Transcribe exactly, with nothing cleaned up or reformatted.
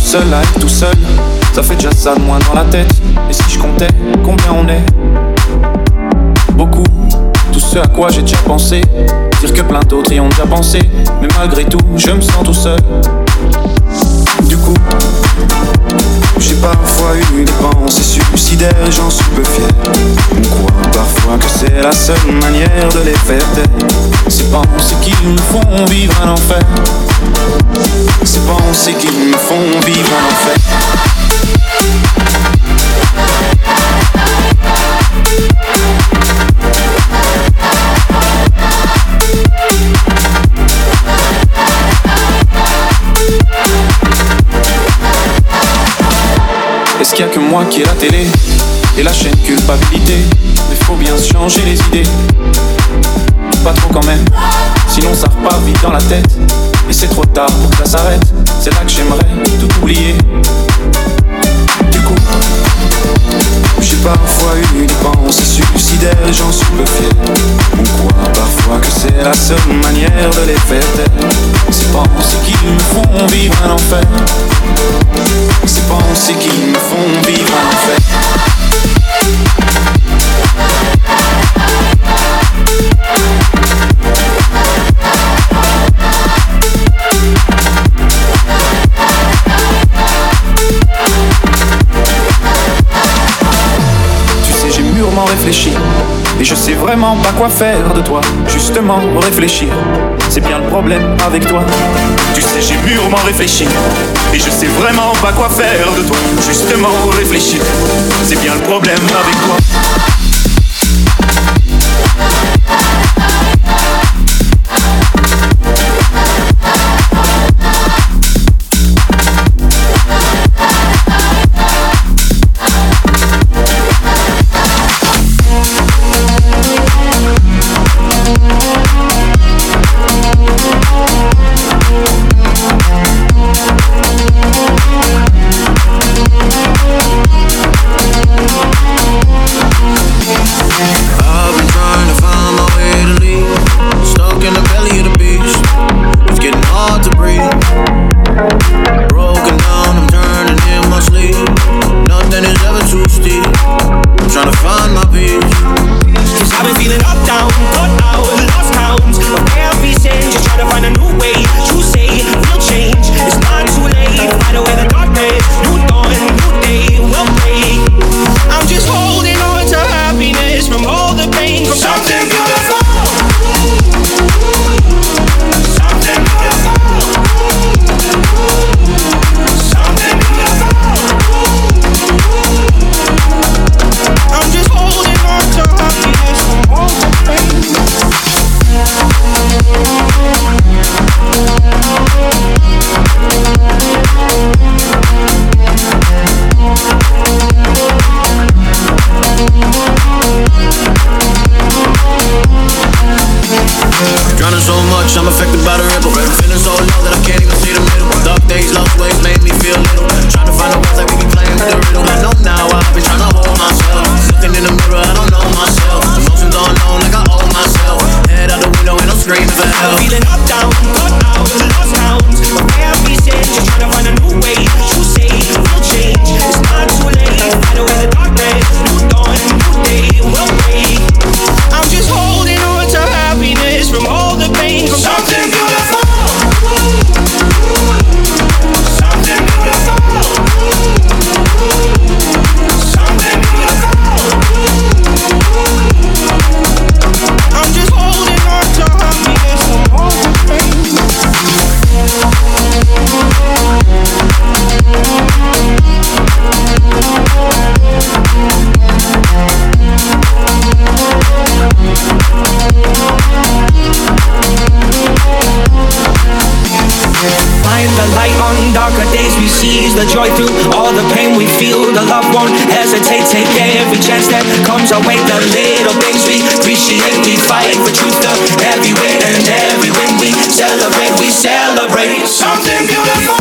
seul à être tout seul, ça fait déjà ça de moins dans la tête. Et si je comptais combien on est? Beaucoup, tout ce à quoi j'ai déjà pensé. Dire que plein d'autres y ont déjà pensé. Mais malgré tout, je me sens tout seul. Du coup, j'ai parfois eu des pensées suicidaires et j'en suis peu fier. On croit parfois que c'est la seule manière de les faire taire. Ces pensées qui nous font vivre un enfer. Ces pensées qui nous font vivre un enfer. Est-ce qu'il y a que moi qui ai la télé et la chaîne culpabilité? Mais faut bien se changer les idées. Pas trop quand même, sinon ça repart vite dans la tête. Et c'est trop tard pour que ça s'arrête. C'est là que j'aimerais tout oublier. Du coup, j'ai parfois eu des pensées suicidaires et j'en suis peu fier. On croit parfois que c'est la seule manière de les faire taire. Ces pensées qui me font vivre un enfer. Ces pensées qui me font vivre un enfer. Réfléchir, et je sais vraiment pas quoi faire de toi. Justement, réfléchir, c'est bien le problème avec toi. Tu sais, j'ai mûrement réfléchi, et je sais vraiment pas quoi faire de toi. Justement, réfléchir, c'est bien le problème avec toi. I'm affected by the ripple. Feeling so low that I can't even see the middle. Dark days, lost ways made me feel little. Trying to find the words like we be playing with the riddle. I know now I've been trying to hold myself. Looking in the mirror, I don't know myself. Emotions unknown like I owe myself. Head out the window and I'm screaming for help. Feeling up, down, cut out, lost towns. But where we sit, just trying to find a new way. You say we'll change, it's not too late. Find away the darkness, new dawn, new day, we'll break. I'm just holding on to happiness from all the pain. From something beautiful. Something beautiful. Something beautiful. I'm just holding on to happiness from all the pain. Find the light on darker days we seize the joy through all the pain we feel. The love won't hesitate, take every chance that comes our way. The little things we appreciate, we fight for truth. The every way and every win we celebrate, we celebrate something beautiful.